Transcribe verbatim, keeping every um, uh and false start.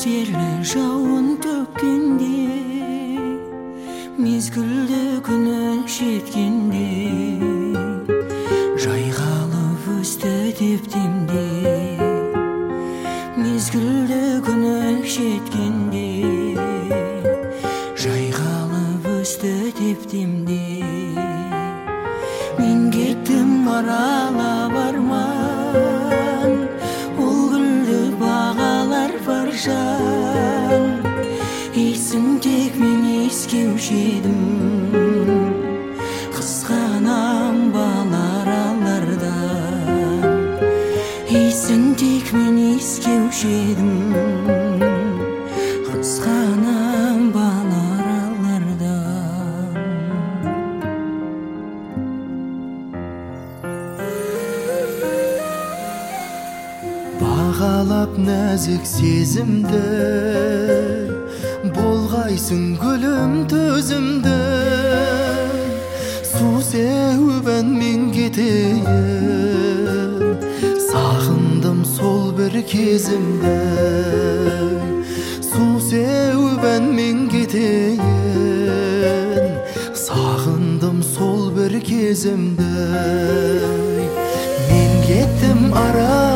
Seller жауын төккенде, мезгілді күнің жеткенде, жайғалып өсті деп демде. Мезгілді күнің жеткенде, жайғалып өсті деп демде. Мен кеттім аралап арман, ол гүлді бағалар бар жан. Есін тек мен ескеуші едім, қызғанам балар алардан. Есін тек мен ескеуші едім, қызғанам балар алардан. Бағалап нәзік сезімді, болғайсың гүлім төзімді. Су сеуіп мен кетейін, сағындым сол бір кезімді. Су сеуіп мен кетейін, сағындым сол бір кезімді. Мен кеттім ара